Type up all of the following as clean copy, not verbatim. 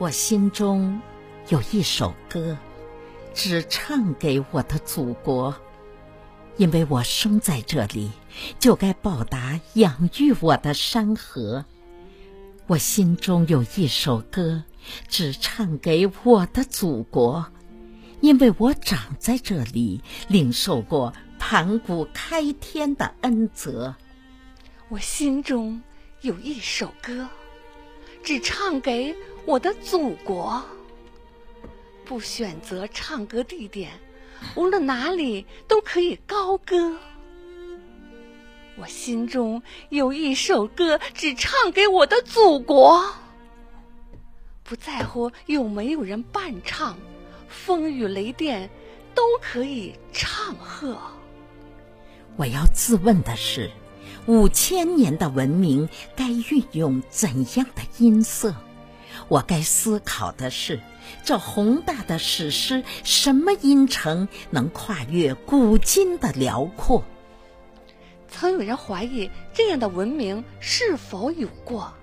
我心中有一首歌，只唱给我的祖国，因为我生在这里，就该报答养育我的山河。我心中有一首歌，只唱给我的祖国，因为我长在这里，领受过盘古开天的恩泽。 我心中有一首歌，只唱给我的祖国，不选择唱歌地点，无论哪里都可以高歌。我心中有一首歌，只唱给我的祖国，不在乎有没有人伴唱，风雨雷电都可以唱和。 我要自问的是，5000年的文明该运用怎样的音色？我该思考的是，这宏大的史诗什么音程能跨越古今的辽阔？ 曾有人怀疑这样的文明是否有过？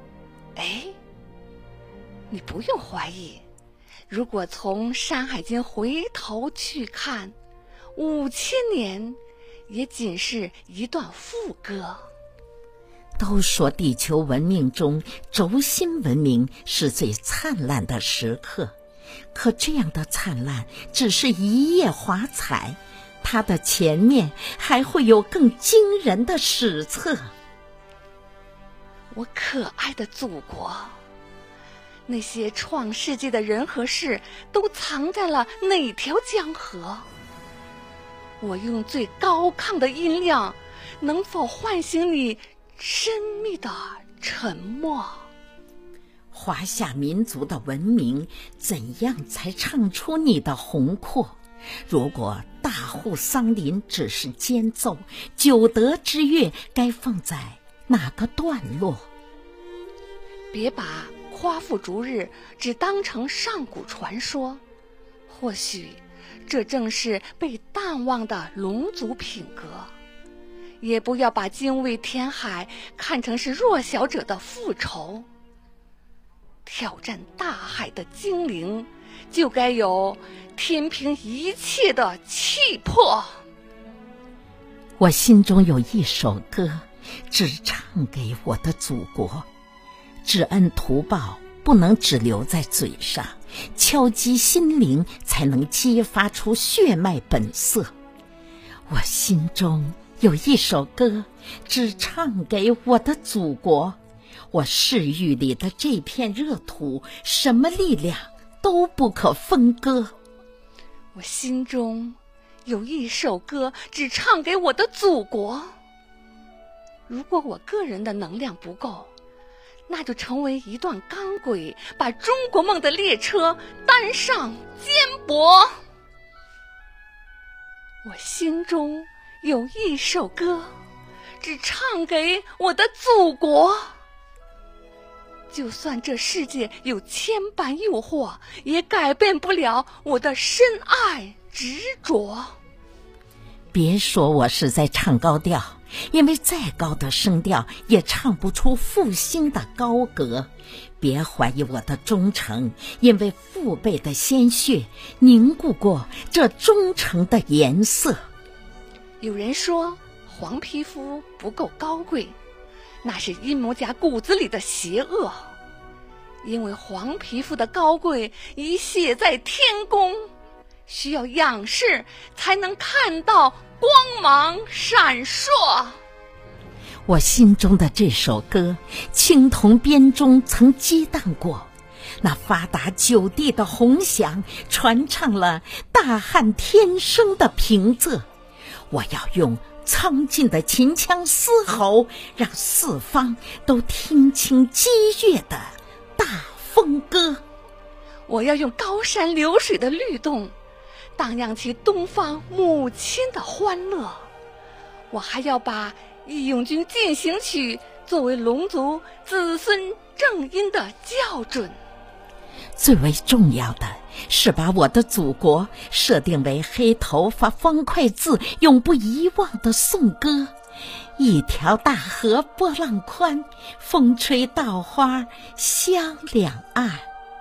你不用怀疑，如果从《山海经》回头去看，5000年也仅是一段副歌。 都说地球文明中轴心文明是最灿烂的时刻，可这样的灿烂只是一夜华彩，它的前面还会有更惊人的史册。 我可爱的祖国，那些创世纪的人和事都藏在了哪条江河？我用最高亢的音量，能否唤醒你深密的沉默？ 华夏民族的文明怎样才唱出你的宏阔？如果大户桑林只是间奏，九德之乐该放在哪个段落？ 别把夸父逐日只当成上古传说，或许这正是被淡忘的龙族品格。也不要把精卫填海看成是弱小者的复仇。挑战大海的精灵，就该有天平一切的气魄。 我心中有一首歌，只唱给我的祖国。知恩图报不能只留在嘴上，敲击心灵才能激发出血脉本色。我心中有一首歌，只唱给我的祖国。我视域里的这片热土，什么力量都不可分割。 我心中有一首歌，只唱给我的祖国。如果我个人的能量不够，那就成为一段钢轨，把中国梦的列车担上肩膊。我心中有一首歌，只唱给我的祖国。就算这世界有千般诱惑，也改变不了我的深爱执着。 别说我是在唱高调，因为再高的声调也唱不出复兴的高阁。别怀疑我的忠诚，因为父辈的鲜血凝固过这忠诚的颜色。 有人说黄皮肤不够高贵，那是阴谋家骨子里的邪恶。因为黄皮肤的高贵已写在天宫，需要仰视才能看到光芒闪烁。 我心中的这首歌，青铜编钟曾激荡过，那发达9地的洪响传唱了大汉天生的平仄。我要用苍劲的秦腔嘶吼，让四方都听清激越的大风歌。 我要用高山流水的律动，荡漾起东方母亲的欢乐。我还要把《义勇军进行曲》作为龙族子孙正音的校准。 最为重要的是把我的祖国设定为黑头发方块字永不遗忘的颂歌。一条大河波浪宽，风吹稻花香两岸。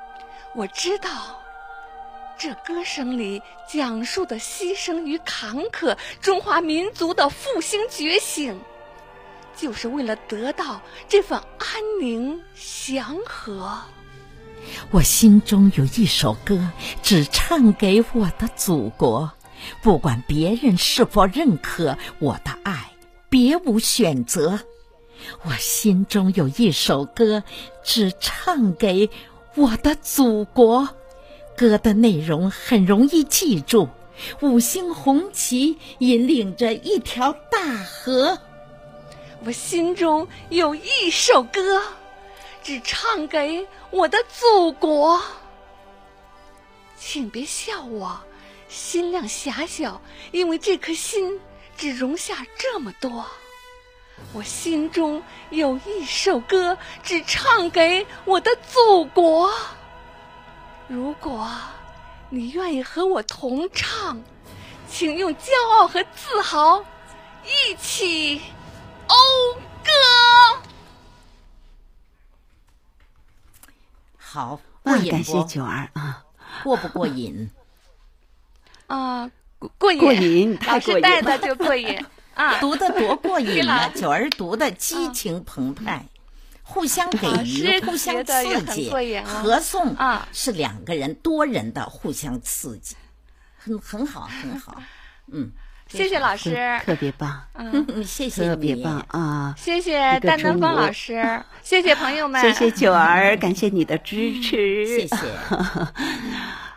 我知道，这歌声里讲述的牺牲与坎坷，中华民族的复兴觉醒，就是为了得到这份安宁祥和。 我心中有一首歌，只唱给我的祖国，不管别人是否认可我的爱，别无选择。我心中有一首歌，只唱给我的祖国，歌的内容很容易记住，五星红旗引领着一条大河。 我心中有一首歌，只唱给我的祖国。请别笑我心量狭小，因为这颗心只容下这么多。我心中有一首歌，只唱给我的祖国。如果你愿意和我同唱，请用骄傲和自豪一起讴歌。 好，过瘾不？ 感谢九儿啊， 过不过瘾？ 过瘾， 过瘾，太老过瘾师带的就过瘾啊！ 读的多过瘾啊！九儿读的激情澎湃，互相给予，互相刺激，合颂是两个人、多人的互相刺激，很好，很好。 谢谢老师， 特别棒。 谢谢你， 特别棒啊！ 谢谢丹丹芳老师，谢谢朋友们， 谢谢九儿，感谢你的支持， 谢谢。